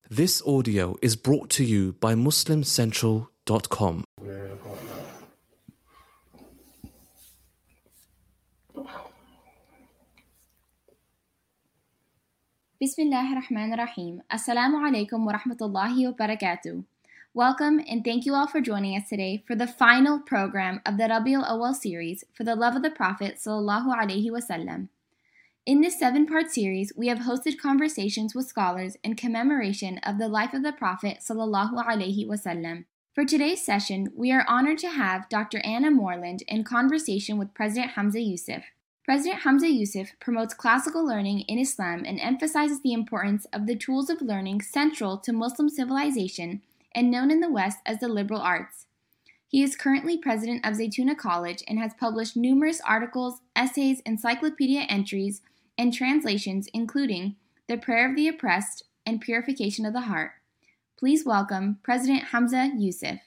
This audio is brought to you by MuslimCentral.com. Bismillahirrahmanirrahim. Assalamu alaikum wa rahmatullahi wa barakatuh. Welcome and thank you all for joining us today for the final program of the Rabiul Awwal series for the love of the Prophet sallallahu alaihi wasallam. In this 7-part series, we have hosted conversations with scholars in commemoration of the life of the Prophet sallallahu alaihi wasallam. For today's session, we are honored to have Dr. Anna Moreland in conversation with President Hamza Yusuf. President Hamza Yusuf promotes classical learning in Islam and emphasizes the importance of the tools of learning central to Muslim civilization and known in the West as the liberal arts. He is currently president of Zaytuna College and has published numerous articles, essays, encyclopedia entries, and translations including The Prayer of the Oppressed and Purification of the Heart. Please welcome President Hamza Yusuf.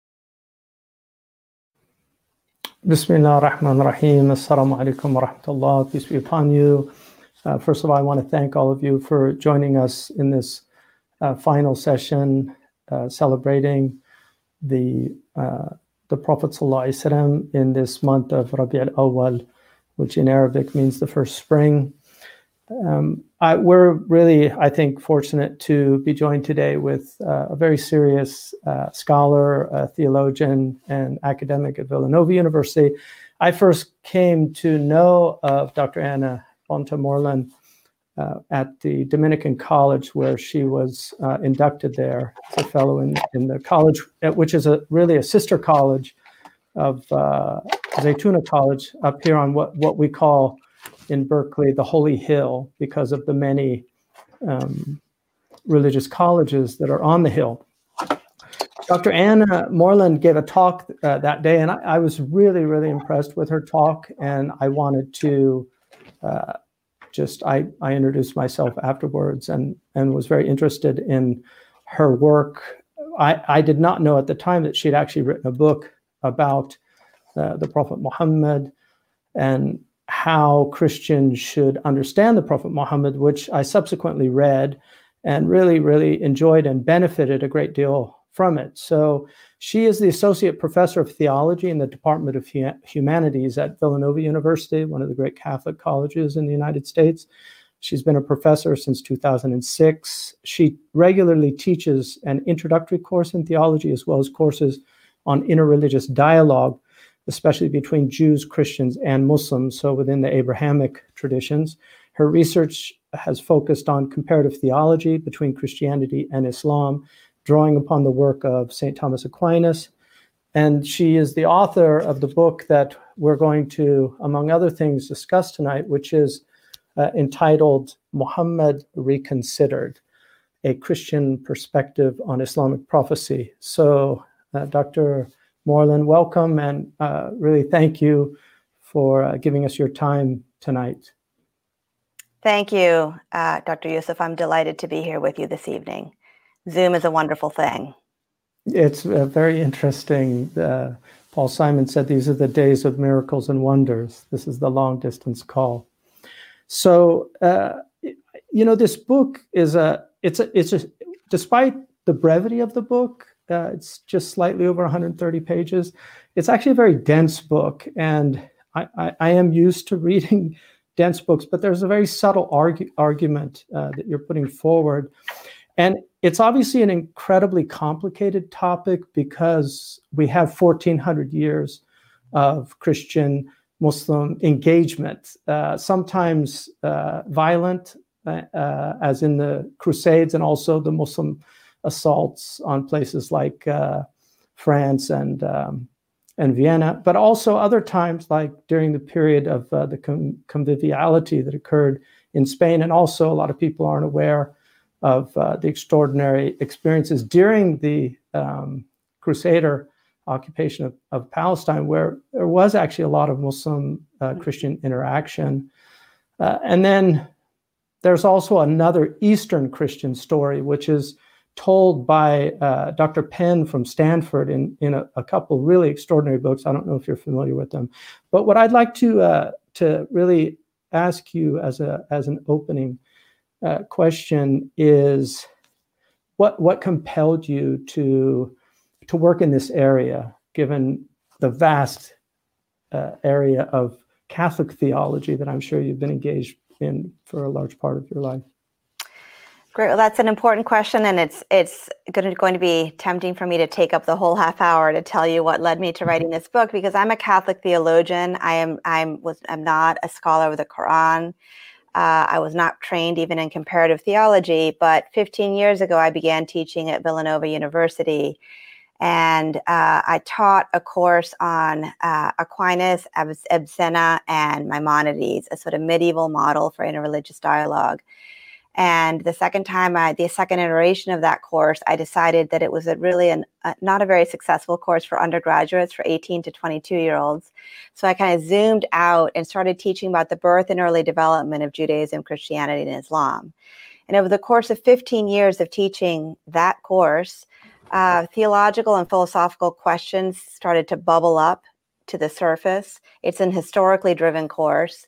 Bismillah ar-Rahman ar-Rahim. Assalamu alaikum wa rahmatullah. Peace be upon you. First of all, I want to thank all of you for joining us in this final session celebrating the Prophet sallallahu alaihi wasallam in this month of Rabi' al-Awwal, which in Arabic means the first spring. We're really, I think, fortunate to be joined today with a very serious scholar, a theologian, and academic at Villanova University. I first came to know of Dr. Anna Moreland at the Dominican College, where she was inducted there as a fellow in the college, which is really a sister college of Zaytuna College up here on what we call in Berkeley the Holy Hill, because of the many religious colleges that are on the hill. Dr. Anna Moreland gave a talk that day, and I was really, really impressed with her talk, and I wanted to I introduced myself afterwards and was very interested in her work. I did not know at the time that she'd actually written a book about the Prophet Muhammad and how Christians should understand the Prophet Muhammad, which I subsequently read and really, really enjoyed and benefited a great deal from it. So she is the Associate Professor of Theology in the Department of Humanities at Villanova University, one of the great Catholic colleges in the United States. She's been a professor since 2006. She regularly teaches an introductory course in theology, as well as courses on interreligious dialogue, especially between Jews, Christians, and Muslims, so within the Abrahamic traditions. Her research has focused on comparative theology between Christianity and Islam, drawing upon the work of St. Thomas Aquinas. And she is the author of the book that we're going to, among other things, discuss tonight, which is entitled Muhammad Reconsidered, a Christian Perspective on Islamic Prophecy. So, Dr. Moreland, welcome, and really thank you for giving us your time tonight. Thank you, Dr. Yusuf. I'm delighted to be here with you this evening. Zoom is a wonderful thing. It's very interesting. Paul Simon said these are the days of miracles and wonders. This is the long distance call. So, this book is despite the brevity of the book, it's just slightly over 130 pages. It's actually a very dense book, and I am used to reading dense books, but there's a very subtle argument that you're putting forward. And it's obviously an incredibly complicated topic because we have 1,400 years of Christian-Muslim engagement, sometimes violent, as in the Crusades, and also the Muslim assaults on places like France and Vienna, but also other times like during the period of the conviviality that occurred in Spain. And also a lot of people aren't aware of the extraordinary experiences during the Crusader occupation of Palestine, where there was actually a lot of Muslim Christian interaction. And then there's also another Eastern Christian story, which is told by Dr. Penn from Stanford in a couple really extraordinary books. I don't know if you're familiar with them, but what I'd like to really ask you as an opening question is, what compelled you to work in this area, given the vast area of Catholic theology that I'm sure you've been engaged in for a large part of your life? Great. Well, that's an important question, and it's going to be tempting for me to take up the whole half hour to tell you what led me to writing this book, because I'm a Catholic theologian. I'm not a scholar of the Quran. I was not trained even in comparative theology, but 15 years ago, I began teaching at Villanova University. And I taught a course on Aquinas, Avicenna, and Maimonides, a sort of medieval model for interreligious dialogue. And the second iteration of that course, I decided that it was not a very successful course for undergraduates, for 18 to 22-year-olds. So I kind of zoomed out and started teaching about the birth and early development of Judaism, Christianity, and Islam. And over the course of 15 years of teaching that course, theological and philosophical questions started to bubble up to the surface. It's an historically driven course.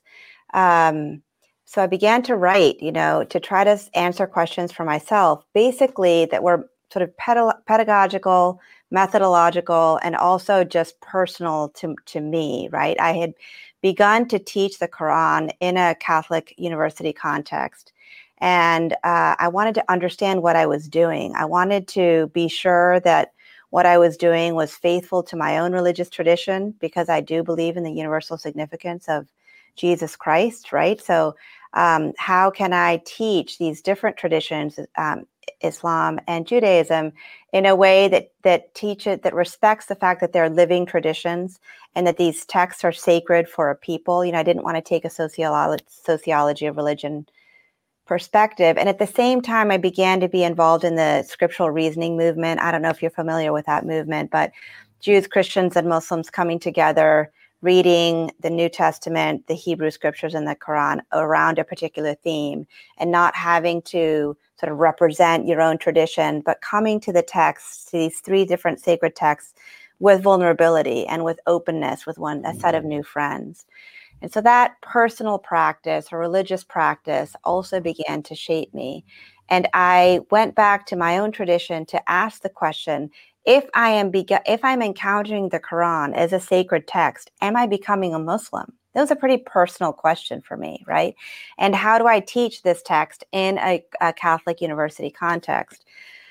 So I began to write, to try to answer questions for myself, basically that were sort of pedagogical, methodological, and also just personal to me, right? I had begun to teach the Quran in a Catholic university context. And I wanted to understand what I was doing. I wanted to be sure that what I was doing was faithful to my own religious tradition, because I do believe in the universal significance of Jesus Christ, right? So how can I teach these different traditions, Islam and Judaism, in a way that respects the fact that they're living traditions and that these texts are sacred for a people? I didn't want to take a sociology of religion perspective. And at the same time, I began to be involved in the scriptural reasoning movement. I don't know if you're familiar with that movement, but Jews, Christians, and Muslims coming together, reading the New Testament, the Hebrew scriptures, and the Quran around a particular theme, and not having to sort of represent your own tradition, but coming to the texts, to these three different sacred texts, with vulnerability and with openness, with a set of new friends. And so that personal practice or religious practice also began to shape me. And I went back to my own tradition to ask the question, if I'm encountering the Quran as a sacred text, am I becoming a Muslim? That was a pretty personal question for me, right? And how do I teach this text in a Catholic university context?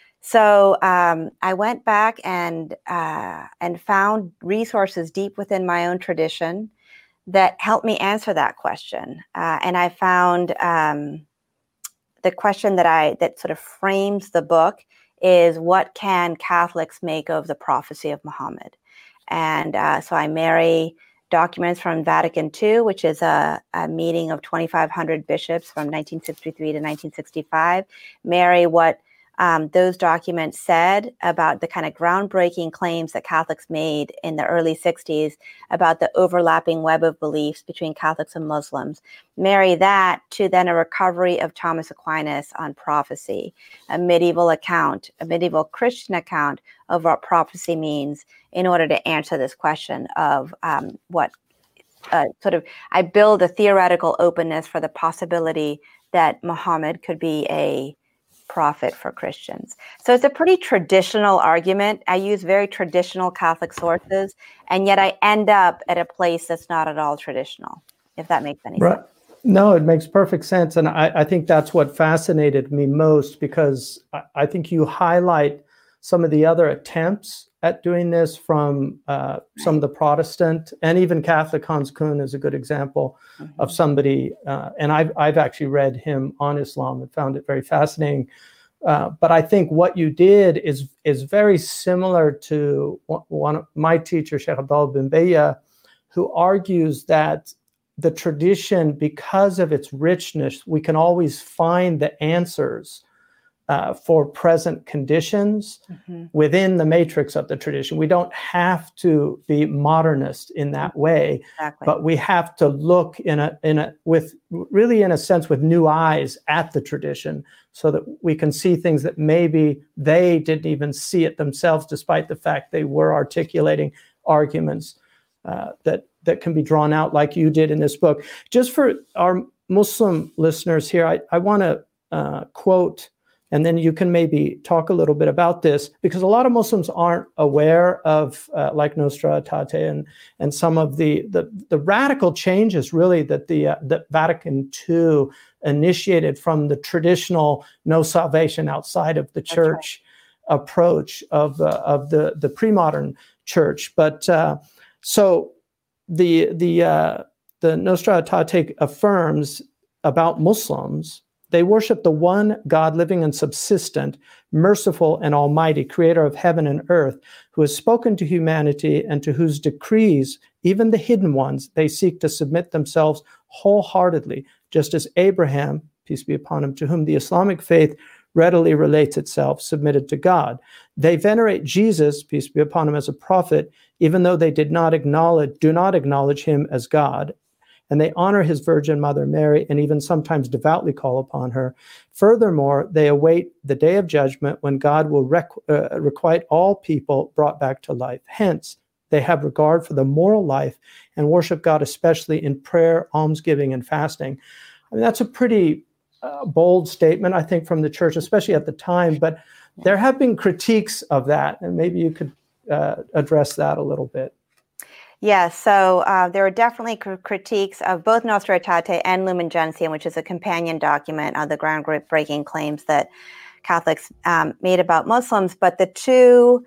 So I went back and found resources deep within my own tradition that helped me answer that question. And I found the question that sort of frames the book is, what can Catholics make of the prophecy of Muhammad? And so I marry documents from Vatican II, which is a meeting of 2,500 bishops from 1963 to 1965, marry what those documents said about the kind of groundbreaking claims that Catholics made in the early 60s about the overlapping web of beliefs between Catholics and Muslims. Marry that to then a recovery of Thomas Aquinas on prophecy, a medieval Christian account of what prophecy means, in order to answer this question of I build a theoretical openness for the possibility that Muhammad could be a prophet for Christians. So it's a pretty traditional argument. I use very traditional Catholic sources, and yet I end up at a place that's not at all traditional, if that makes any sense. No, it makes perfect sense. And I think that's what fascinated me most, because I think you highlight some of the other attempts at doing this from some of the Protestant and even Catholic. Hans Kuhn is a good example of somebody, and I've actually read him on Islam and found it very fascinating. But I think what you did is very similar to one of my teacher, Sheikh Abdullah bin Bayya, who argues that the tradition, because of its richness, we can always find the answers for present conditions within the matrix of the tradition. We don't have to be modernist in that way, but we have to look in a sense with new eyes at the tradition, so that we can see things that maybe they didn't even see it themselves, despite the fact they were articulating arguments that can be drawn out like you did in this book. Just for our Muslim listeners here, I want to quote And then you can maybe talk a little bit about this, because a lot of Muslims aren't aware of like Nostra Aetate and some of the radical changes really that that Vatican II initiated from the traditional no salvation outside of the church approach of the pre-modern church. But so the Nostra Aetate affirms about Muslims, they worship the one God, living and subsistent, merciful and almighty, creator of heaven and earth, who has spoken to humanity and to whose decrees, even the hidden ones, they seek to submit themselves wholeheartedly, just as Abraham, peace be upon him, to whom the Islamic faith readily relates itself, submitted to God. They venerate Jesus, peace be upon him, as a prophet, even though they do not acknowledge him as God. And they honor his Virgin Mother Mary and even sometimes devoutly call upon her. Furthermore, they await the day of judgment when God will requite all people brought back to life. Hence, they have regard for the moral life and worship God especially in prayer, almsgiving, and fasting. I mean, that's a pretty bold statement, I think, from the church, especially at the time. But there have been critiques of that, and maybe you could address that a little bit. Yeah, so there are definitely critiques of both Nostra Aetate and Lumen Gentium, which is a companion document on the groundbreaking claims that Catholics made about Muslims. But the two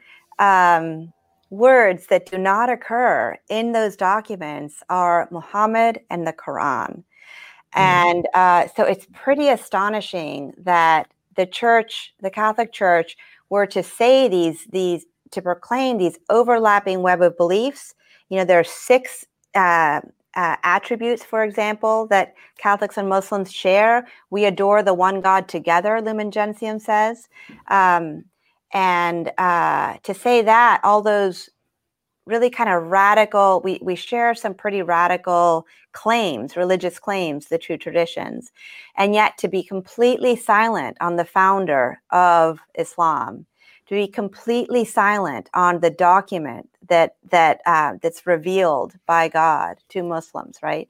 words that do not occur in those documents are Muhammad and the Quran. And so it's pretty astonishing that the church, the Catholic Church, were to say to proclaim these overlapping web of beliefs. You know, there are 6 attributes, for example, that Catholics and Muslims share. We adore the one God together, Lumen Gentium says. And to say that, all those really kind of radical, we share some pretty radical claims, religious claims, the true traditions, and yet to be completely silent on the founder of Islam, to be completely silent on the document that's revealed by God to Muslims, right?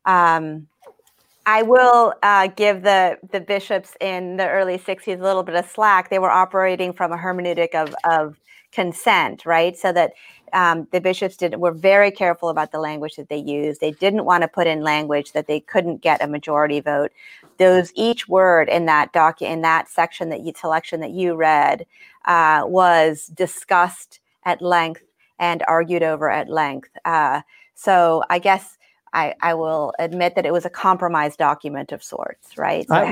I will give the bishops in the early 60s a little bit of slack. They were operating from a hermeneutic of consent, right? So that the bishops were very careful about the language that they used. They didn't want to put in language that they couldn't get a majority vote. Each word in that section selection that you read was discussed at length and argued over at length. So I guess I will admit that it was a compromise document of sorts, right? So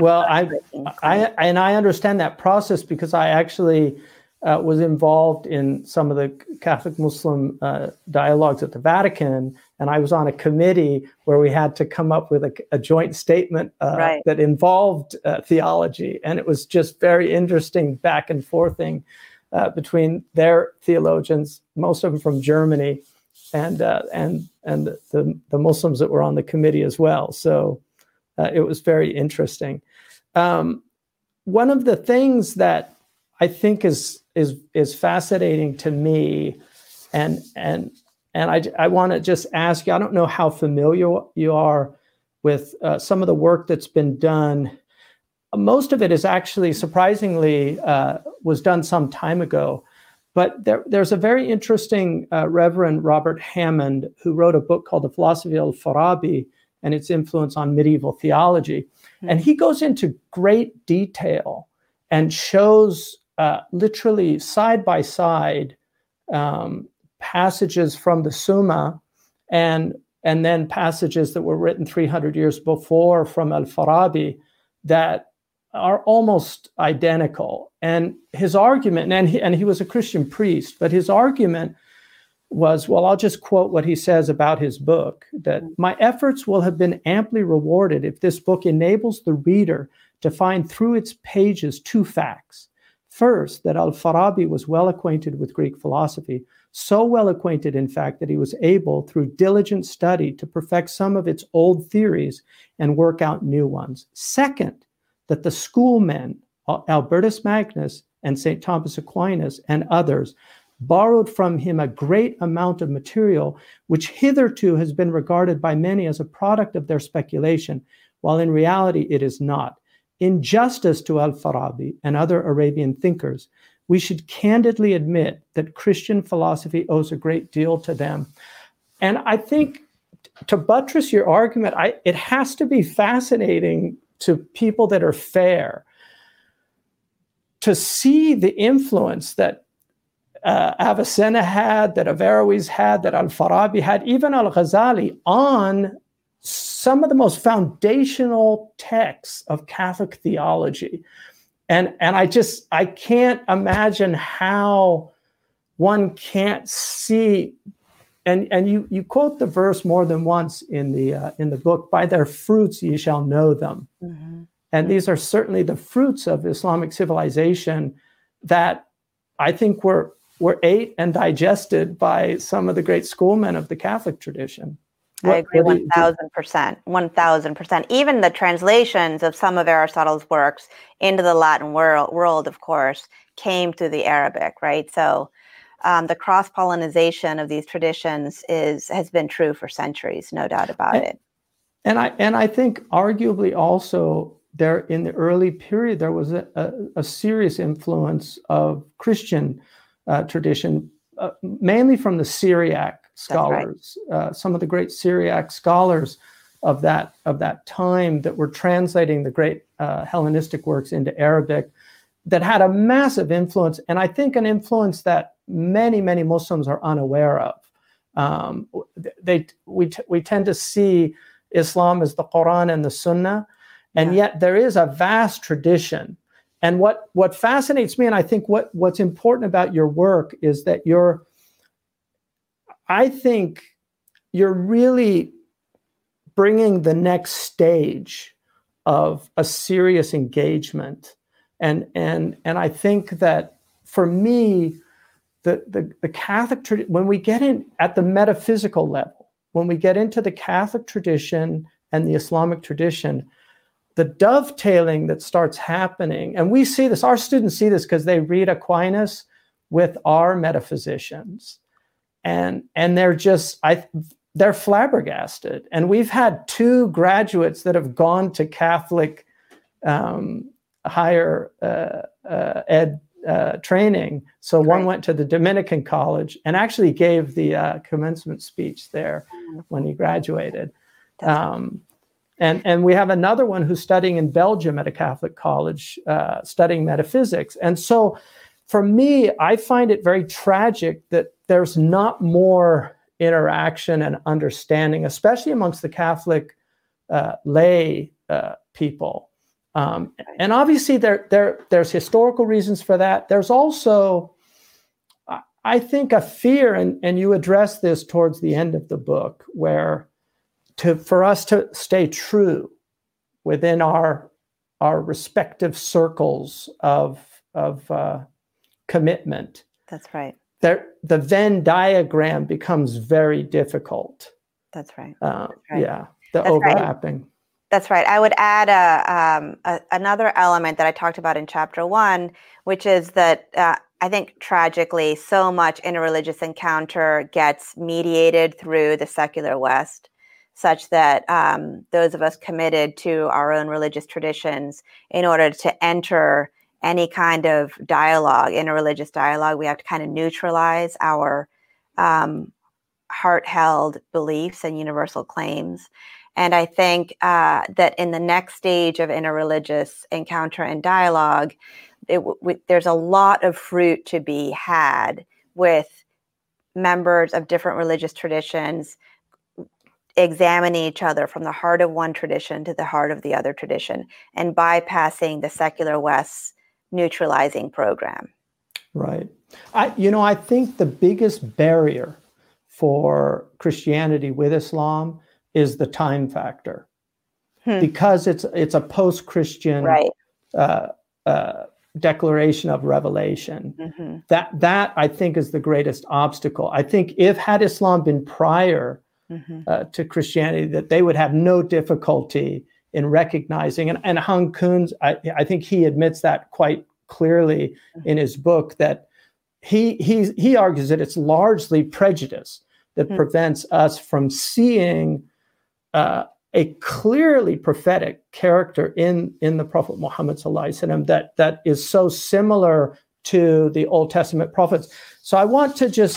I understand that process because I actually was involved in some of the Catholic Muslim dialogues at the Vatican, and I was on a committee where we had to come up with a joint statement that involved theology, and it was just very interesting back and forthing between their theologians, most of them from Germany, and the Muslims that were on the committee as well. So it was very interesting. One of the things that I think is fascinating to me, and I want to just ask you, I don't know how familiar you are with some of the work that's been done. Most of it is actually surprisingly was done some time ago, but there's a very interesting Reverend Robert Hammond who wrote a book called The Philosophy of Farabi and its influence on medieval theology. Mm-hmm. And he goes into great detail and shows literally side by side passages from the Summa and then passages that were written 300 years before from Al-Farabi that are almost identical. And his argument, and he was a Christian priest, but his argument was, well, I'll just quote what he says about his book, that my efforts will have been amply rewarded if this book enables the reader to find through its pages 2 facts. First, that Al-Farabi was well acquainted with Greek philosophy, so well acquainted, in fact, that he was able, through diligent study, to perfect some of its old theories and work out new ones. Second, that the schoolmen, Albertus Magnus and St. Thomas Aquinas and others, borrowed from him a great amount of material, which hitherto has been regarded by many as a product of their speculation, while in reality it is not. in justice to al-Farabi and other Arabian thinkers, we should candidly admit that Christian philosophy owes a great deal to them. And I think to buttress your argument, it has to be fascinating to people that are fair to see the influence that Avicenna had, that Averroes had, that Al-Farabi had, even Al-Ghazali, on some of the most foundational texts of Catholic theology. And I can't imagine how one can't see, and you quote the verse more than once in the book, by their fruits ye shall know them. Mm-hmm. And these are certainly the fruits of Islamic civilization that I think were ate and digested by some of the great schoolmen of the Catholic tradition. I agree 1,000%. 1,000%. Even the translations of some of Aristotle's works into the Latin world, of course, came through the Arabic, right? So the cross-pollination of these traditions has been true for centuries, no doubt about it. And I think arguably also there in the early period, there was a serious influence of Christian tradition, mainly from the Syriac scholars. Right. Some of the great Syriac scholars of that time that were translating the great Hellenistic works into Arabic, that had a massive influence, and I think an influence that many Muslims are unaware of. We tend to see Islam as the Quran and the Sunnah, and yet there is a vast tradition. And what fascinates me, and I think what's important about your work, is that I think you're really bringing the next stage of a serious engagement. And I think that for me, the Catholic tradition, when we get in at the metaphysical level, when we get into the Catholic tradition and the Islamic tradition, the dovetailing that starts happening, and we see this, our students see this because they read Aquinas with our metaphysicians, and they're they're flabbergasted. And we've had 2 graduates that have gone to Catholic higher ed training. So one went to the Dominican college and actually gave the commencement speech there when he graduated. And we have another one who's studying in Belgium at a Catholic college, studying metaphysics. And so for me, I find it very tragic that there's not more interaction and understanding, especially amongst the Catholic lay people. And obviously there's historical reasons for that. There's also, I think, a fear, and you address this towards the end of the book, where for us to stay true within our respective circles of commitment. That's right. The Venn diagram becomes very difficult. That's right. Yeah, the overlapping. Right. That's right. I would add another element that I talked about in chapter 1, which is that I think tragically so much interreligious encounter gets mediated through the secular West, such that those of us committed to our own religious traditions, in order to enter any kind of dialogue, interreligious dialogue, we have to kind of neutralize our heart-held beliefs and universal claims. And I think that in the next stage of interreligious encounter and dialogue, there's a lot of fruit to be had with members of different religious traditions examining each other from the heart of one tradition to the heart of the other tradition, and bypassing the secular West's neutralizing program. Right. I think the biggest barrier for Christianity with Islam is the time factor, because it's a post-Christian declaration of revelation. Mm-hmm. That I think is the greatest obstacle. I think had Islam been prior to Christianity, that they would have no difficulty in recognizing, and Han Kunz, I think he admits that quite clearly in his book, that he argues that it's largely prejudice that prevents us from seeing a clearly prophetic character in the Prophet Muhammad sallallahu alaihi wasallam that is so similar to the Old Testament prophets. So I want to just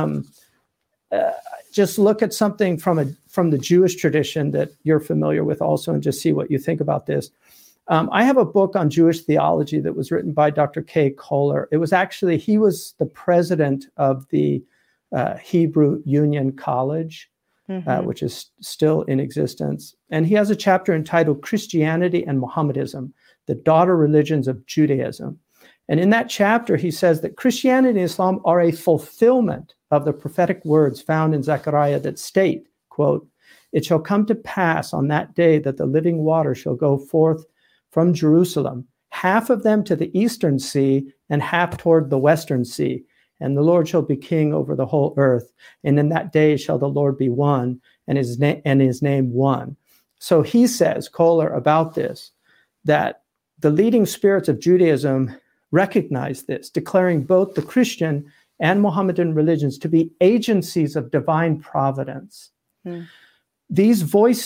look at something from the Jewish tradition that you're familiar with also, and just see what you think about this. I have a book on Jewish theology that was written by Dr. Kay Kohler. He was the president of the Hebrew Union College, which is still in existence. And he has a chapter entitled Christianity and Mohammedism, the daughter religions of Judaism. And in that chapter, he says that Christianity and Islam are a fulfillment of the prophetic words found in Zechariah that state, quote, "It shall come to pass on that day that the living water shall go forth from Jerusalem, half of them to the eastern sea and half toward the western sea. And the Lord shall be king over the whole earth. And in that day shall the Lord be one, and his name one." So he says, Kohler, about this, that the leading spirits of Judaism recognize this, declaring both the Christian and Mohammedan religions to be agencies of divine providence. These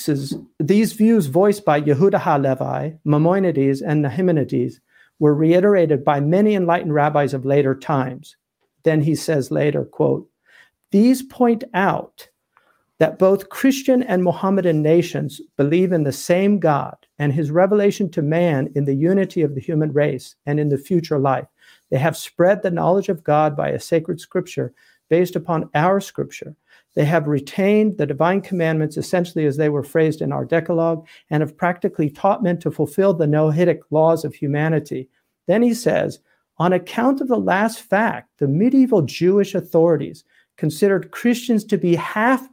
views voiced by Yehuda HaLevi, Maimonides, and Nahimanides were reiterated by many enlightened rabbis of later times. Then he says later, quote, "These point out that both Christian and Mohammedan nations believe in the same God and his revelation to man in the unity of the human race and in the future life. They have spread the knowledge of God by a sacred scripture based upon our scripture. They have retained the divine commandments essentially as they were phrased in our Decalogue and have practically taught men to fulfill the Noahidic laws of humanity." Then he says, "On account of the last fact, the medieval Jewish authorities considered Christians to be half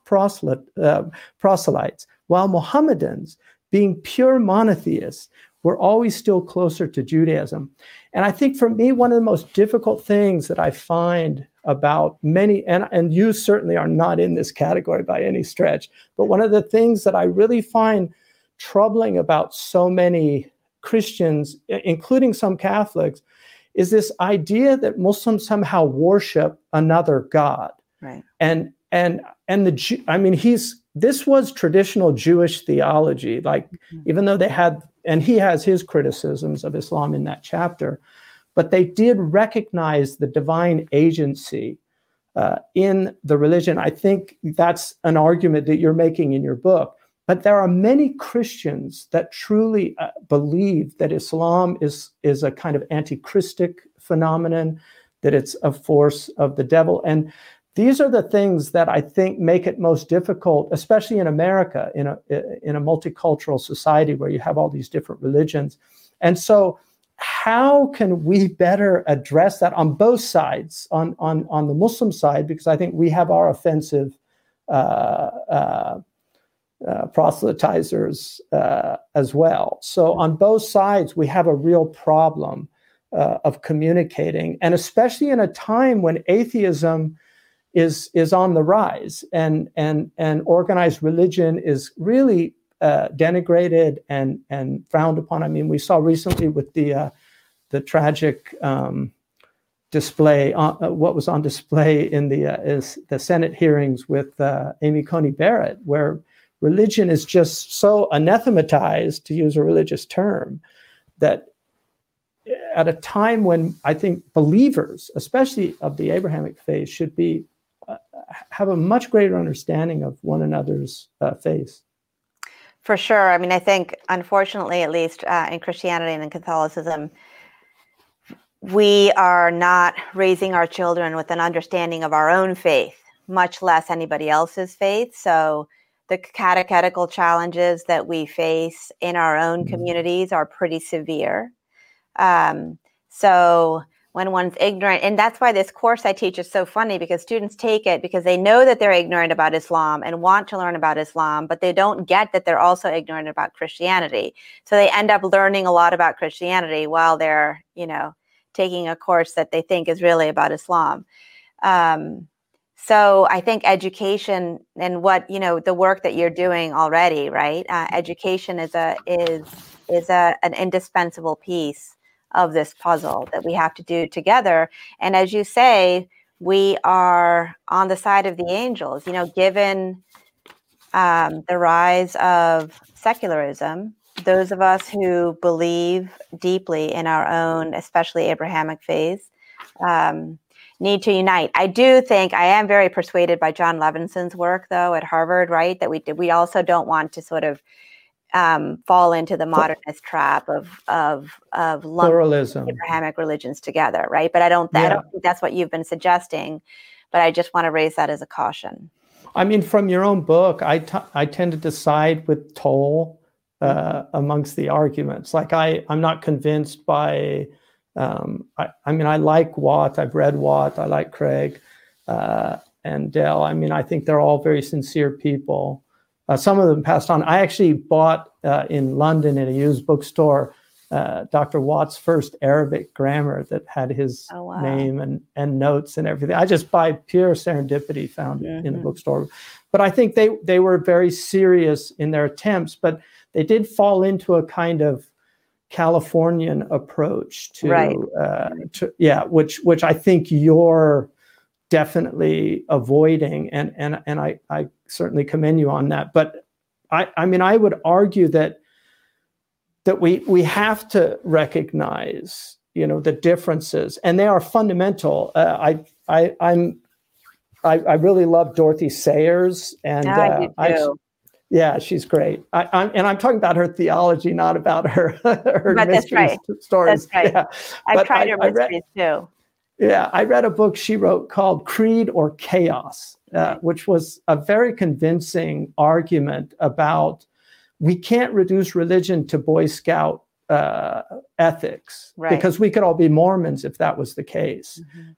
proselytes, while Mohammedans, being pure monotheists, were always still closer to Judaism." And I think for me, one of the most difficult things that I find about many, and you certainly are not in this category by any stretch, but one of the things that I really find troubling about so many Christians, including some Catholics, is this idea that Muslims somehow worship another God. Right. This was traditional Jewish theology, like even though he has his criticisms of Islam in that chapter, but they did recognize the divine agency in the religion. I think that's an argument that you're making in your book. But there are many Christians that truly believe that Islam is a kind of anti-Christic phenomenon, that it's a force of the devil. And these are the things that I think make it most difficult, especially in America, in a multicultural society where you have all these different religions. And so how can we better address that on both sides, on the Muslim side, because I think we have our offensive proselytizers as well. So on both sides, we have a real problem of communicating, and especially in a time when atheism is on the rise and organized religion is really denigrated and frowned upon. I mean, we saw recently with the tragic display, what was on display in the Senate hearings with Amy Coney Barrett, where religion is just so anathematized, to use a religious term, that at a time when I think believers, especially of the Abrahamic faith, should be have a much greater understanding of one another's faith. For sure. I mean, I think, unfortunately, at least in Christianity and in Catholicism, we are not raising our children with an understanding of our own faith, much less anybody else's faith. So the catechetical challenges that we face in our own communities are pretty severe. So when one's ignorant, and that's why this course I teach is so funny, because students take it because they know that they're ignorant about Islam and want to learn about Islam, but they don't get that they're also ignorant about Christianity. So they end up learning a lot about Christianity while they're, taking a course that they think is really about Islam. So I think education and what, the work that you're doing already, right? Education is an indispensable piece of this puzzle that we have to do together. And as you say, we are on the side of the angels, given the rise of secularism, those of us who believe deeply in our own, especially Abrahamic faith, need to unite. I do think I am very persuaded by John Levinson's work, though, at Harvard, right? That we also don't want to sort of fall into the modernist trap of pluralism, Abrahamic religions together, right? But I don't think that's what you've been suggesting. But I just want to raise that as a caution. I mean, from your own book, I tend to side with Toll amongst the arguments. Like I'm not convinced by. I mean, I like Watt. I've read Watt. I like Craig and Dell. I mean, I think they're all very sincere people. Some of them passed on. I actually bought in London in a used bookstore Dr. Watt's first Arabic grammar that had his name and notes and everything. I just by pure serendipity found it in a bookstore. But I think they were very serious in their attempts, but they did fall into a kind of Californian approach which I think you're definitely avoiding, and I certainly commend you on that. But I mean, I would argue that we have to recognize, the differences, and they are fundamental. I really love Dorothy Sayers, and I do too. Yeah, she's great. I'm talking about her theology, not about her mystery stories. That's right. Yeah. I've tried her mysteries too. Yeah, I read a book she wrote called Creed or Chaos, which was a very convincing argument about we can't reduce religion to Boy Scout ethics, because we could all be Mormons if that was the case.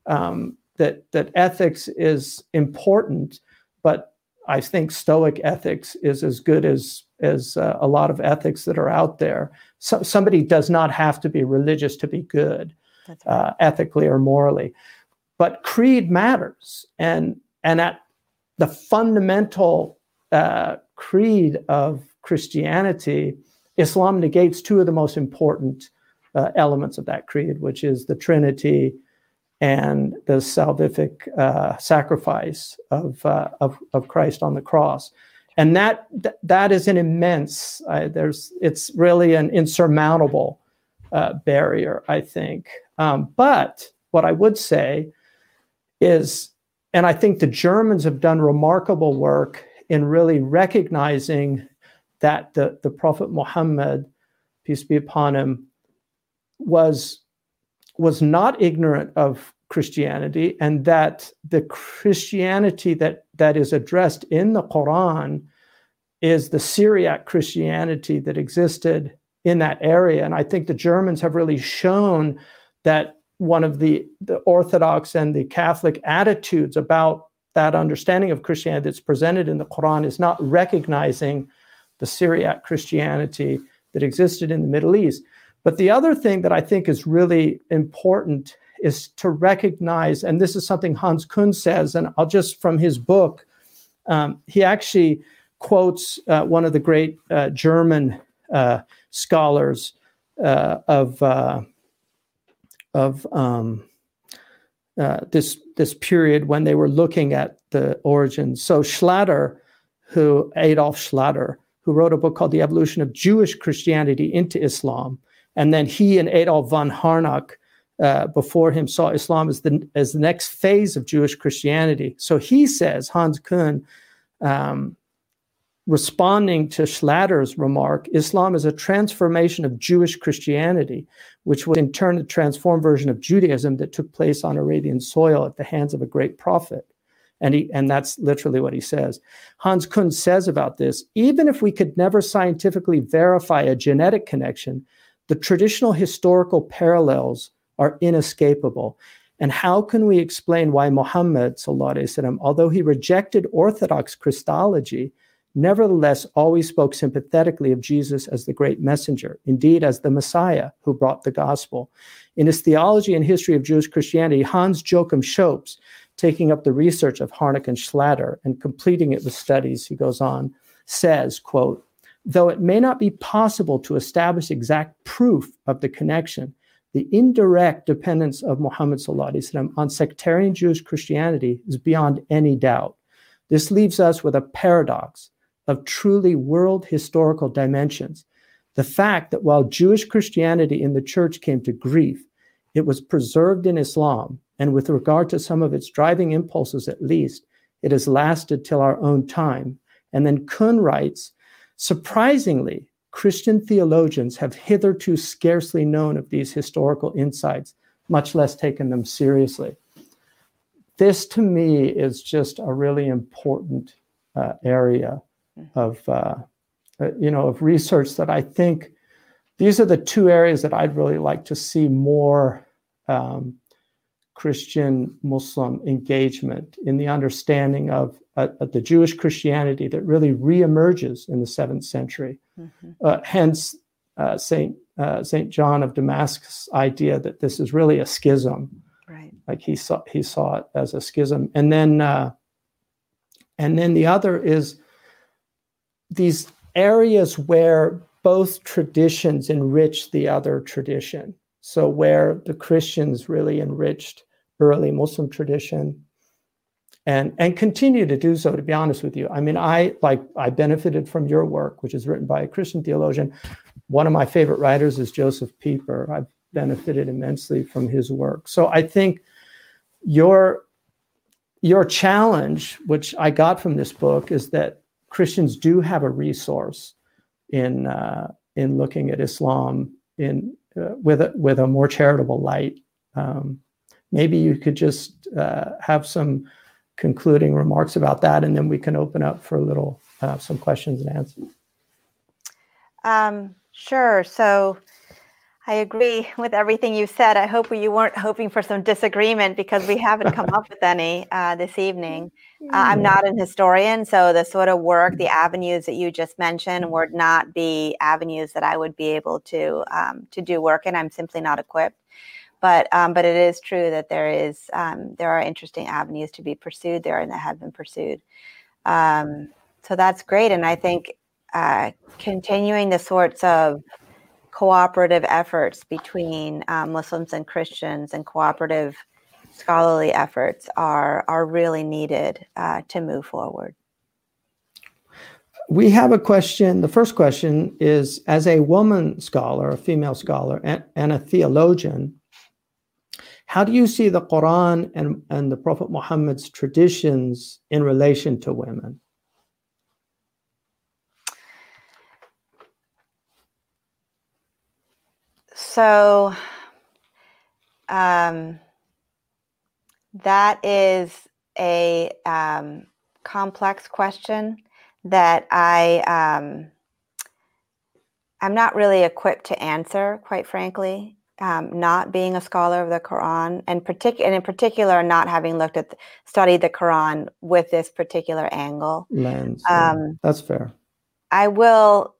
That ethics is important, but I think Stoic ethics is as good as a lot of ethics that are out there. So, somebody does not have to be religious to be good, ethically or morally. But creed matters, and at the fundamental creed of Christianity, Islam negates two of the most important elements of that creed, which is the Trinity and the salvific sacrifice of Christ on the cross. And that is an immense, it's really an insurmountable barrier, I think. But what I would say is, and I think the Germans have done remarkable work in really recognizing that the Prophet Muhammad, peace be upon him, was not ignorant of Christianity, and that the Christianity that is addressed in the Quran is the Syriac Christianity that existed in that area. And I think the Germans have really shown that one of the Orthodox and the Catholic attitudes about that understanding of Christianity that's presented in the Quran is not recognizing the Syriac Christianity that existed in the Middle East. But the other thing that I think is really important is to recognize, and this is something Hans Kuhn says, and I'll just from his book, he actually quotes one of the great German scholars of this period when they were looking at the origins. So Adolf Schlatter, who wrote a book called The Evolution of Jewish Christianity into Islam, and then he and Adolf von Harnack before him saw Islam as the next phase of Jewish Christianity. So he says, Hans Kuhn, responding to Schlatter's remark, Islam is a transformation of Jewish Christianity, which was in turn a transformed version of Judaism that took place on Arabian soil at the hands of a great prophet. And that's literally what he says. Hans Kuhn says about this, even if we could never scientifically verify a genetic connection, the traditional historical parallels are inescapable. And how can we explain why Muhammad, sallallahu alaihi wasallam, although he rejected Orthodox Christology, nevertheless always spoke sympathetically of Jesus as the great messenger, indeed as the Messiah who brought the gospel. In his Theology and History of Jewish Christianity, Hans Joachim Schoeps, taking up the research of Harnack and Schlatter and completing it with studies, he goes on, says, quote, though it may not be possible to establish exact proof of the connection, the indirect dependence of Muhammad sallallahu alaihi wasallam on sectarian Jewish Christianity is beyond any doubt. This leaves us with a paradox. of truly world historical dimensions. The fact that while Jewish Christianity in the church came to grief, it was preserved in Islam, and with regard to some of its driving impulses at least, it has lasted till our own time. And then Kuhn writes, surprisingly, Christian theologians have hitherto scarcely known of these historical insights, much less taken them seriously. This, to me, is just a really important area of research that I think these are the two areas that I'd really like to see more Christian-Muslim engagement in the understanding of the Jewish Christianity that really reemerges in the 7th century. Hence, St. John of Damascus' idea that this is really a schism. Right. Like he saw it as a schism. And then the other is these areas where both traditions enrich the other tradition. So where the Christians really enriched early Muslim tradition and continue to do so, to be honest with you. I mean, I benefited from your work, which is written by a Christian theologian. One of my favorite writers is Joseph Pieper. I've benefited immensely from his work. So I think your challenge, which I got from this book, is that Christians do have a resource in looking at Islam with a more charitable light. Maybe you could just have some concluding remarks about that, and then we can open up for a little some questions and answers. Sure. So I agree with everything you said. I hope you weren't hoping for some disagreement, because we haven't come up with any this evening. I'm not an historian, so the sort of work, the avenues that you just mentioned would not be avenues that I would be able to do work in. I'm simply not equipped. But it is true that there are interesting avenues to be pursued there and that have been pursued. So that's great. And I think continuing the sorts of cooperative efforts between Muslims and Christians and cooperative scholarly efforts are really needed to move forward. We have a question. The first question is, as a woman scholar, a female scholar, and a theologian, how do you see the Quran and the Prophet Muhammad's traditions in relation to women? So that is a complex question that I'm not really equipped to answer, quite frankly. Not being a scholar of the Quran, and in particular, not having studied the Quran with this particular angle. Lens. That's fair. I will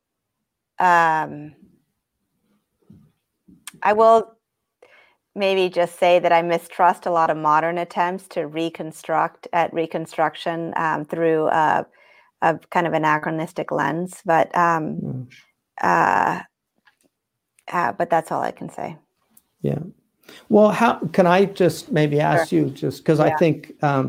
maybe just say that I mistrust a lot of modern attempts to reconstruction through a kind of anachronistic lens, but that's all I can say. Yeah. Well, how can I just maybe ask you, just because I think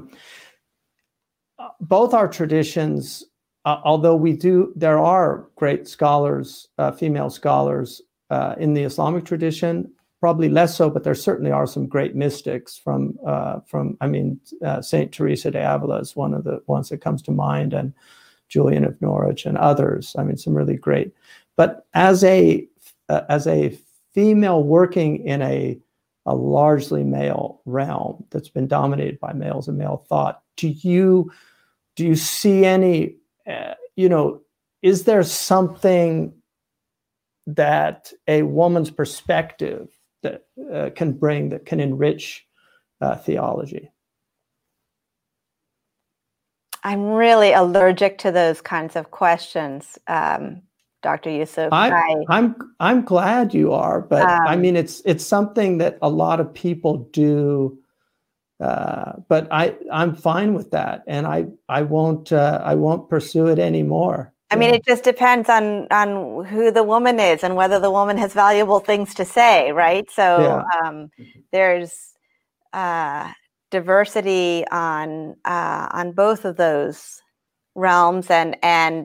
both our traditions, although there are great scholars, female scholars in the Islamic tradition, probably less so, but there certainly are some great mystics from Saint Teresa de Avila is one of the ones that comes to mind, and Julian of Norwich and others. I mean, some really great. But as a female working in a largely male realm that's been dominated by males and male thought, do you see any, is there something that a woman's perspective that can bring, that can enrich theology? I'm really allergic to those kinds of questions, Dr. Yusuf. I'm glad you are, but I mean, it's something that a lot of people do, but I'm fine with that, and I won't pursue it anymore. I mean, it just depends on who the woman is and whether the woman has valuable things to say, right? So there's diversity on both of those realms, and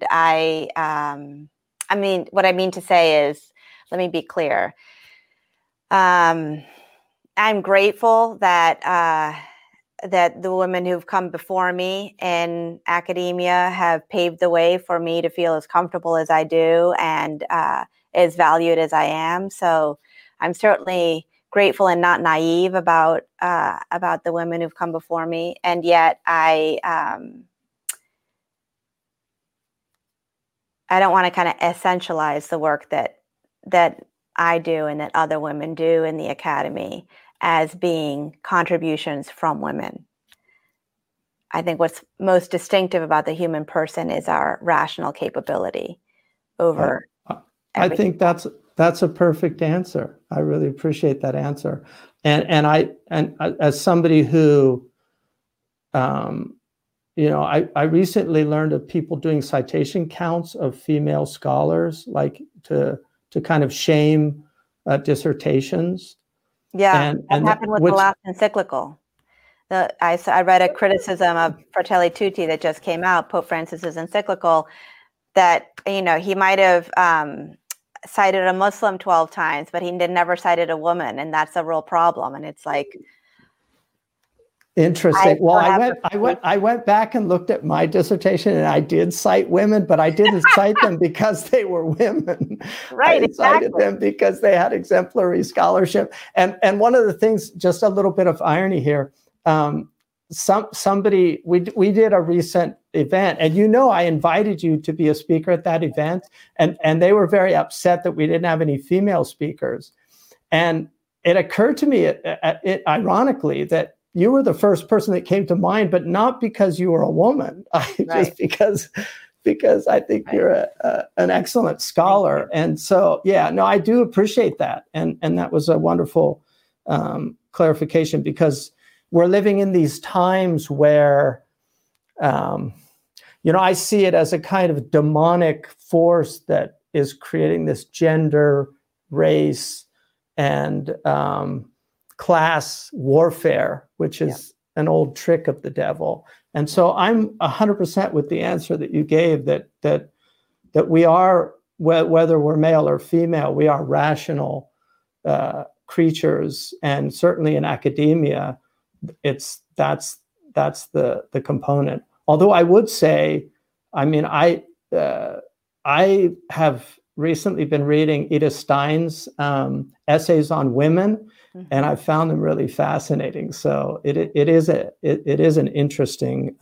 I mean, what I mean to say is, let me be clear. I'm grateful that that the women who've come before me in academia have paved the way for me to feel as comfortable as I do and as valued as I am. So I'm certainly grateful and not naive about the women who've come before me, and yet I don't want to kind of essentialize the work that I do and that other women do in the academy as being contributions from women. I think what's most distinctive about the human person is our rational capability over I think that's a perfect answer. I really appreciate that answer. And as somebody who I recently learned of people doing citation counts of female scholars, like to kind of shame dissertations. Yeah, that happened with the last encyclical. I read a criticism of Fratelli Tutti that just came out, Pope Francis's encyclical, that he might have cited a Muslim 12 times, but he never cited a woman, and that's a real problem. And it's like, interesting. Well, I went back and looked at my dissertation, and I did cite women, but I didn't cite them because they were women. Right, I cited them because they had exemplary scholarship. And one of the things, just a little bit of irony here, somebody we did a recent event, and I invited you to be a speaker at that event, and they were very upset that we didn't have any female speakers. And it occurred to me, ironically, that you were the first person that came to mind, but not because you were a woman, just because I think you're an excellent scholar. And so, I do appreciate that. And that was a wonderful clarification, because we're living in these times where, I see it as a kind of demonic force that is creating this gender, race, and class warfare, which is an old trick of the devil. And so I'm 100% with the answer that you gave, that we are, whether we're male or female, we are rational creatures. And certainly in academia, that's the component. Although I would say, I have recently been reading Edith Stein's essays on women, and I found them really fascinating. So it is an interesting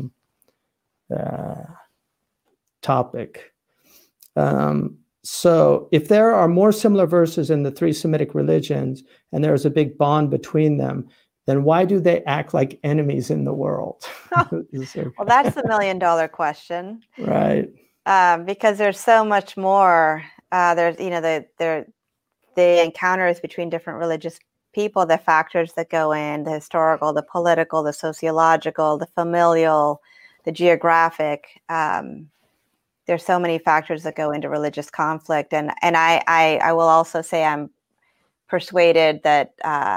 topic. So if there are more similar verses in the three Semitic religions, and there's a big bond between them, then why do they act like enemies in the world? Well, that's the million-dollar question, right? Because there's so much more. There's the encounters between different religious people, the factors that go in, the historical, the political, the sociological, the familial, the geographic. There's so many factors that go into religious conflict, and I will also say I'm persuaded that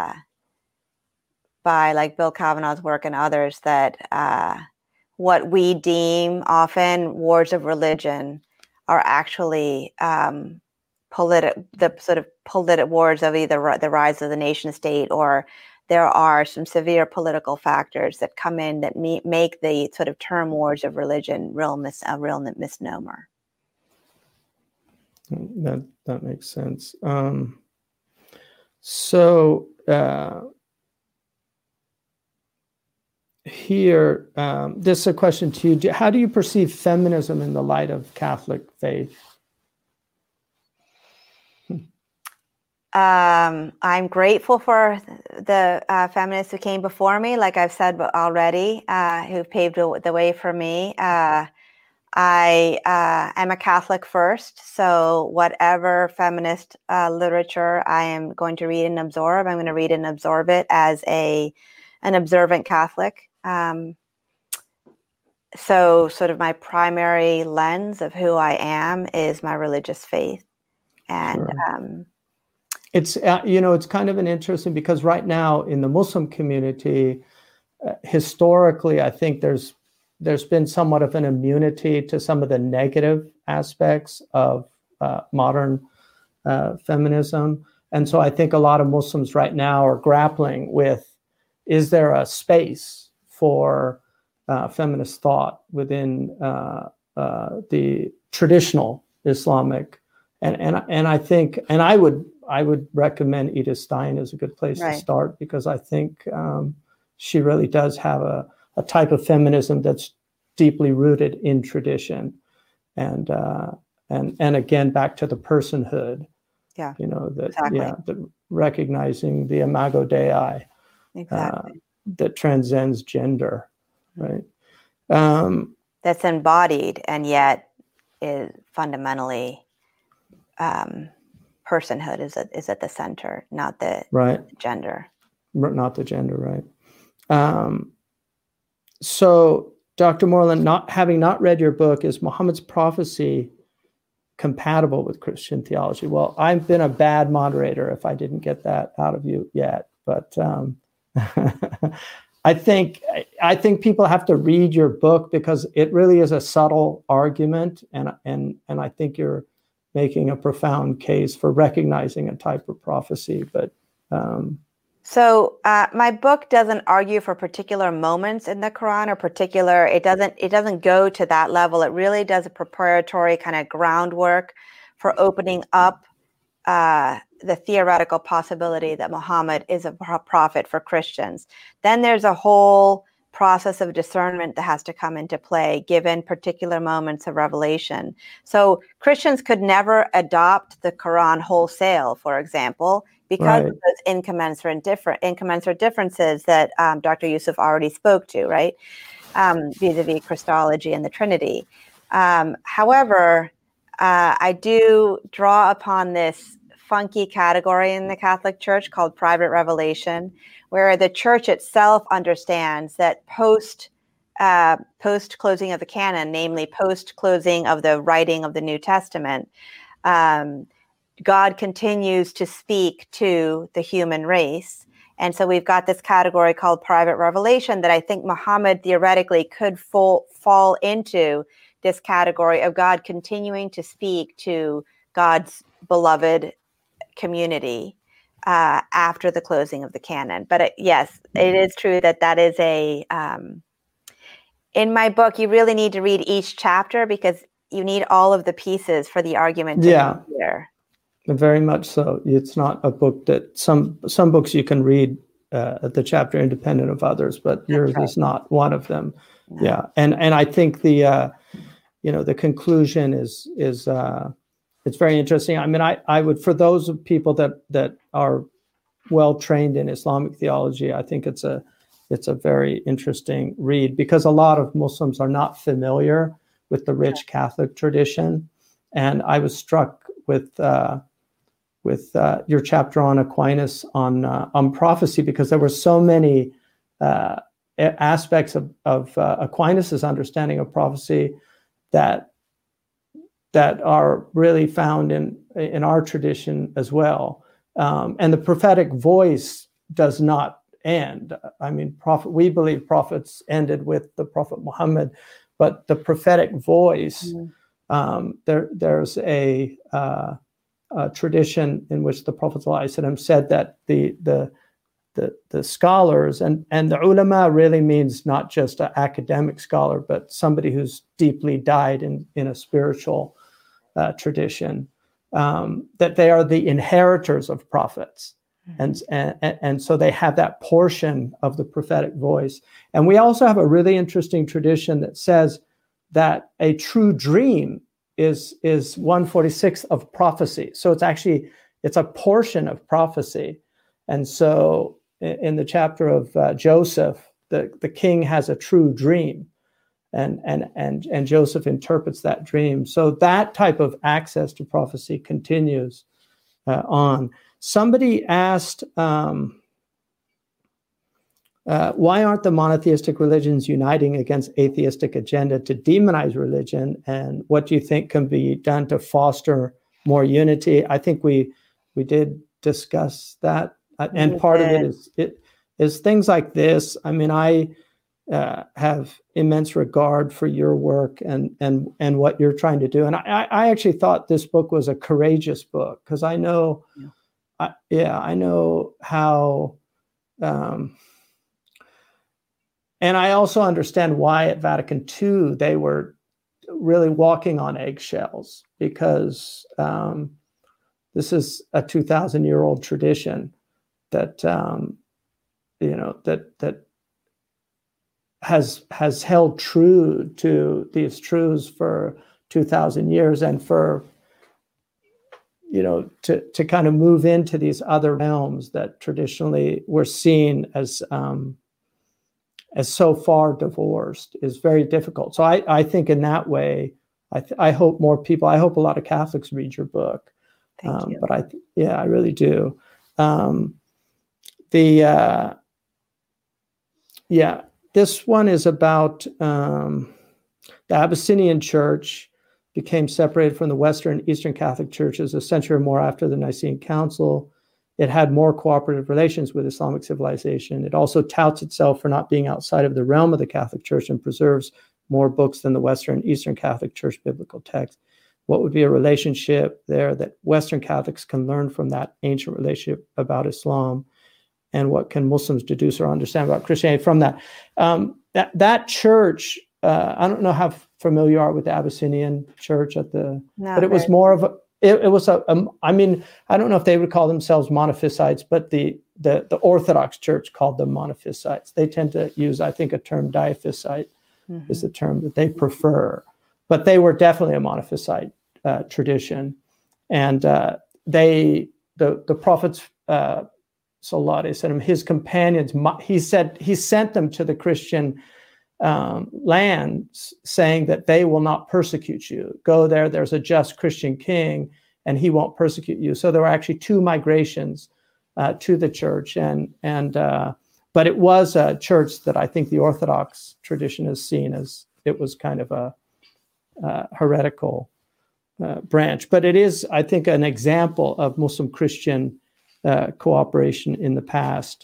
by like Bill Kavanaugh's work and others, that what we deem often wars of religion are actually the sort of political wars of either the rise of the nation state, or there are some severe political factors that come in that make the sort of term wars of religion a real misnomer. That makes sense. So here, this is a question to you. How do you perceive feminism in the light of Catholic faith? I'm grateful for the feminists who came before me, like I've said already, who paved the way for me. I am a Catholic first, so whatever feminist literature I am going to read and absorb, I'm going to read and absorb it as an observant Catholic. So sort of my primary lens of who I am is my religious faith. And sure. It's it's kind of an interesting, because right now in the Muslim community, historically, I think there's there's been somewhat of an immunity to some of the negative aspects of modern feminism. And so I think a lot of Muslims right now are grappling with, is there a space for feminist thought within the traditional Islamic? And I think, and I would recommend Edith Stein as a good place to start, because I think she really does have a type of feminism that's deeply rooted in tradition, and again back to the personhood. Yeah, that exactly. the recognizing the imago Dei, exactly, that transcends gender, right? That's embodied and yet is fundamentally personhood is at the center, not the gender. Not the gender, right? So, Dr. Moreland, having not read your book, is Muhammad's prophecy compatible with Christian theology? Well, I've been a bad moderator if I didn't get that out of you yet, but I think people have to read your book, because it really is a subtle argument, and I think you're making a profound case for recognizing a type of prophecy. But so my book doesn't argue for particular moments in the Quran or particular. It doesn't go to that level. It really does a preparatory kind of groundwork for opening up the theoretical possibility that Muhammad is a prophet for Christians. Then there's a whole process of discernment that has to come into play given particular moments of revelation. So Christians could never adopt the Quran wholesale, for example, because of those incommensurate differences that Dr. Yusuf already spoke to, right? Vis-a-vis Christology and the Trinity. However, I do draw upon this funky category in the Catholic Church called private revelation, where the church itself understands that post closing of the canon, namely post closing of the writing of the New Testament, God continues to speak to the human race. And so we've got this category called private revelation that I think Muhammad theoretically could fall into this category of God continuing to speak to God's beloved community after the closing of the canon. But yes, it is true that is a, in my book, you really need to read each chapter because you need all of the pieces for the argument to be clear. Very much so. It's not a book that some books you can read the chapter independent of others, but yours is not one of them. No. Yeah, and I think the conclusion is it's very interesting. I mean, I would, for those of people that are well trained in Islamic theology, I think it's a very interesting read, because a lot of Muslims are not familiar with the rich Catholic tradition, and I was struck with your chapter on Aquinas on prophecy, because there were so many aspects of Aquinas' understanding of prophecy that are really found in our tradition as well. And the prophetic voice does not end. I mean, we believe prophets ended with the Prophet Muhammad, but the prophetic voice, there's a tradition in which the Prophet ﷺ said that the scholars and the ulama really means not just an academic scholar, but somebody who's deeply died in a spiritual tradition, that they are the inheritors of prophets. And so they have that portion of the prophetic voice. And we also have a really interesting tradition that says that a true dream is 1/46 of prophecy. So it's a portion of prophecy. And so in the chapter of Joseph, the king has a true dream, and Joseph interprets that dream. So that type of access to prophecy continues on. Somebody asked, why aren't the monotheistic religions uniting against atheistic agenda to demonize religion? And what do you think can be done to foster more unity? I think we did discuss that. And part of it is things like this. I mean, have immense regard for your work and what you're trying to do. And I actually thought this book was a courageous book because I know, I know how, and I also understand why at Vatican II they were really walking on eggshells because this is a 2,000-year-old tradition that that has held true to these truths for 2,000 years, and for to kind of move into these other realms that traditionally were seen as so far divorced is very difficult. So I think in that way, I hope more people. I hope a lot of Catholics read your book. Thank you. But I really do. This one is about the Abyssinian Church became separated from the Western and Eastern Catholic churches a century or more after the Nicene Council. It had more cooperative relations with Islamic civilization. It also touts itself for not being outside of the realm of the Catholic Church and preserves more books than the Western and Eastern Catholic Church biblical text. What would be a relationship there that Western Catholics can learn from that ancient relationship about Islam? And what can Muslims deduce or understand about Christianity from that? That church, I don't know how familiar you are with the Abyssinian Church but it was more of a, I mean, I don't know if they would call themselves monophysites, but the Orthodox Church called them monophysites. They tend to use, I think, a term diophysite is the term that they prefer. But they were definitely a monophysite tradition. And the Prophet's Sallallahu Alaihi Wasallam, his companions, he sent them to the Christian lands saying that they will not persecute you. Go there, there's a just Christian king, and he won't persecute you. So there were actually 2 migrations to the church. But it was a church that I think the Orthodox tradition is seen as it was kind of a heretical branch. But it is, I think, an example of Muslim-Christian cooperation in the past.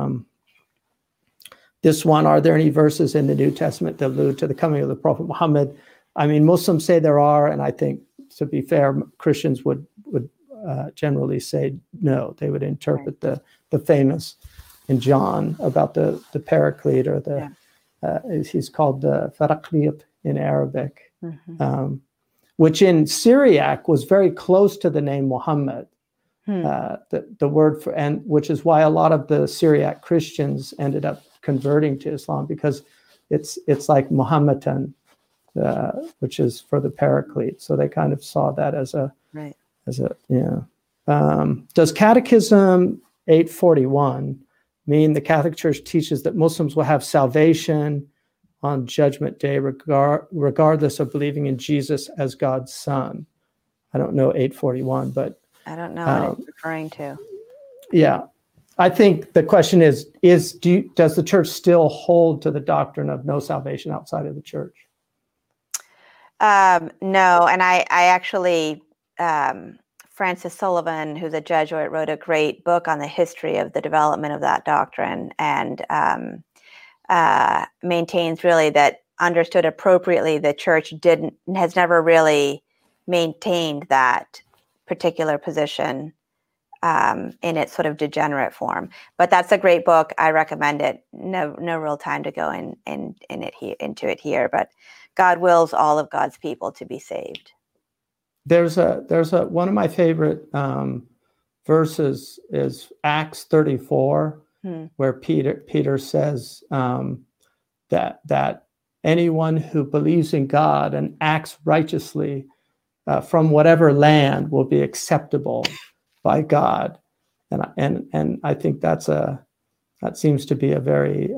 This one, are there any verses in the New Testament that allude to the coming of the Prophet Muhammad? I mean, Muslims say there are, and I think, to be fair, Christians would generally say no. They would interpret the famous in John about the Paraclete, or he's called the Faraqliyat in Arabic, which in Syriac was very close to the name Muhammad. The word for, and which is why a lot of the Syriac Christians ended up converting to Islam, because it's like Muhammadan, which is for the Paraclete. So they kind of saw that as a does Catechism 841 mean the Catholic Church teaches that Muslims will have salvation on Judgment Day, regardless of believing in Jesus as God's Son? I don't know 841, but I don't know what it's referring to. Yeah, I think the question is does the church still hold to the doctrine of no salvation outside of the church? No, and I actually, Francis Sullivan, who's a Jesuit, wrote a great book on the history of the development of that doctrine, and maintains really that, understood appropriately, the church has never really maintained that particular position in its sort of degenerate form. But that's a great book. I recommend it. No real time to go into it here, but God wills all of God's people to be saved. There's a one of my favorite verses is Acts 34, where Peter says that anyone who believes in God and acts righteously from whatever land will be acceptable by God, and I think that seems to be a very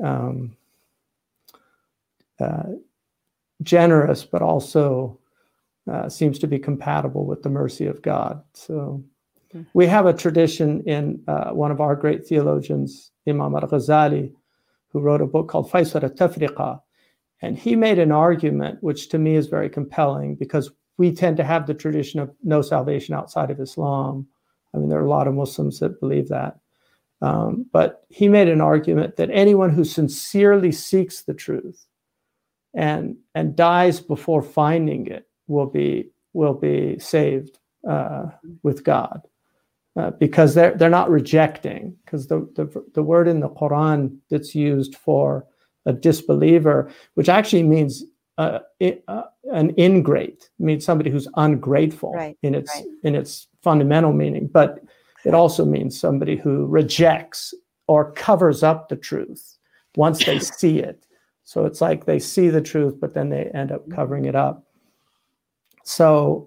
generous, but also seems to be compatible with the mercy of God. So we have a tradition in one of our great theologians, Imam al-Ghazali, who wrote a book called Faisal al-Tafriqa, and he made an argument which to me is very compelling, because we tend to have the tradition of no salvation outside of Islam. I mean, there are a lot of Muslims that believe that. But he made an argument that anyone who sincerely seeks the truth and dies before finding it will be saved with God, because they're not rejecting. Because the word in the Quran that's used for a disbeliever, which actually means an ingrate, means somebody who's ungrateful in its fundamental meaning, but it also means somebody who rejects or covers up the truth once they see it. So it's like they see the truth, but then they end up covering it up. So,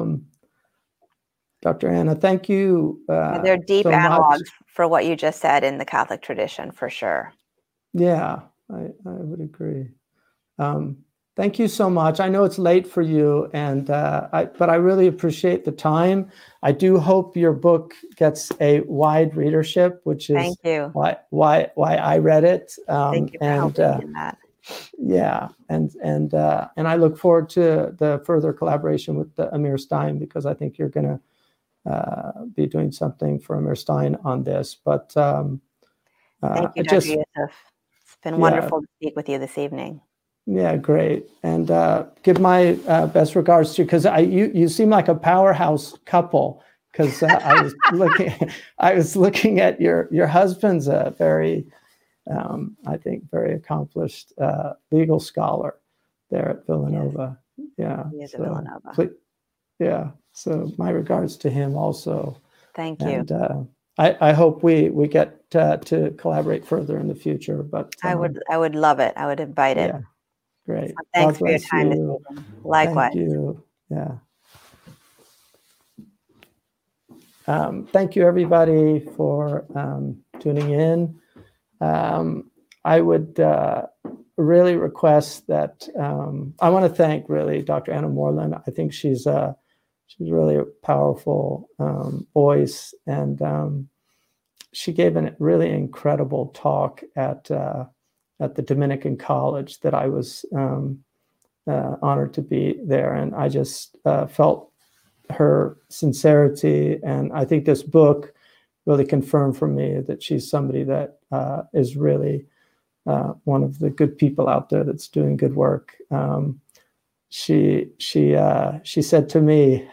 Dr. Anna, thank you. There are deep analogs for what you just said in the Catholic tradition, for sure. Yeah, I would agree. Thank you so much. I know it's late for you, but I really appreciate the time. I do hope your book gets a wide readership, which is why I read it. Thank you for helping in that. Yeah, and I look forward to the further collaboration with Amir Stein, because I think you're going to be doing something for Amir Stein on this. But thank you, Dr. Yusuf. It's been wonderful to speak with you this evening. Yeah, great. And give my best regards to you, because you seem like a powerhouse couple. Because I was looking at your husband's very, I think, very accomplished legal scholar there at Villanova. Yeah, he is at Villanova. So my regards to him also. Thank you. And I hope we get to collaborate further in the future. But I would love it. I would invite it. Yeah. Great. So thanks for your time this evening. Likewise. Thank you. Yeah. Thank you, everybody, for tuning in. I would really request that I want to thank really Dr. Anna Moreland. I think she's really a powerful voice, and she gave a really incredible talk at the Dominican College that I was honored to be there. And I just felt her sincerity. And I think this book really confirmed for me that she's somebody that is really one of the good people out there that's doing good work. She said to me,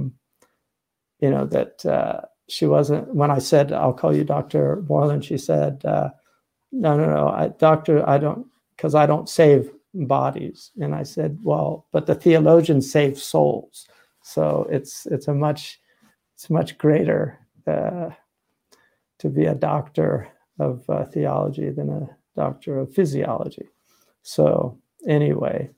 that she wasn't, when I said, I'll call you Dr. Moreland, she said, no, doctor, I don't, because I don't save bodies. And I said, well, but the theologians save souls. So it's much greater to be a doctor of theology than a doctor of physiology. So anyway,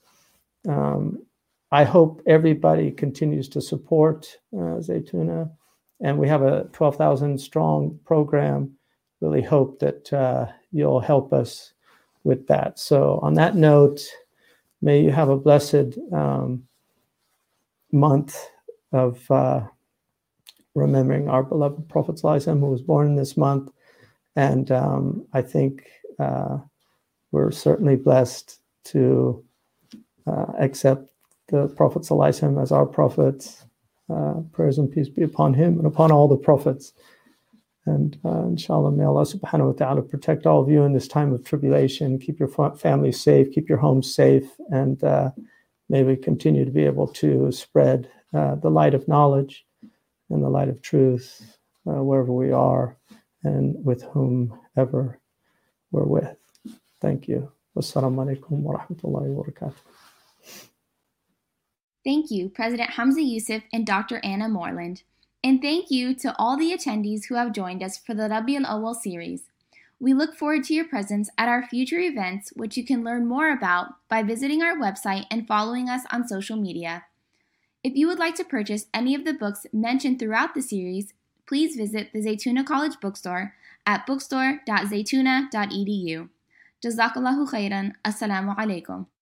I hope everybody continues to support Zaytuna, and we have a 12,000 strong program. Really hope that you'll help us with that. So on that note, may you have a blessed month of remembering our beloved Prophet ﷺ, who was born this month. And I think we're certainly blessed to accept the Prophet ﷺ as our prophet. Prayers and peace be upon him and upon all the prophets. And inshallah, may Allah subhanahu wa ta'ala protect all of you in this time of tribulation. Keep your family safe, keep your homes safe, and may we continue to be able to spread the light of knowledge and the light of truth wherever we are and with whomever we're with. Thank you. Wassalamu alaikum wa rahmatullahi wa barakatuh. Thank you, President Hamza Yusuf and Dr. Anna Moreland. And thank you to all the attendees who have joined us for the Rabi al-Awwal series. We look forward to your presence at our future events, which you can learn more about by visiting our website and following us on social media. If you would like to purchase any of the books mentioned throughout the series, please visit the Zaytuna College Bookstore at bookstore.zaytuna.edu. Jazakallahu khairan. Assalamu alaikum.